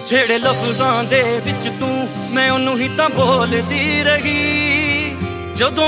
ਜਿਹੜੇ ਲਫ਼ਜ਼ਾਂ ਦੇ ਵਿੱਚ ਤੂੰ ਮੈਂ ਉਹਨੂੰ ਹੀ ਤਾਂ ਬੋਲਦੀ ਰਹੀ। ਜਦੋਂ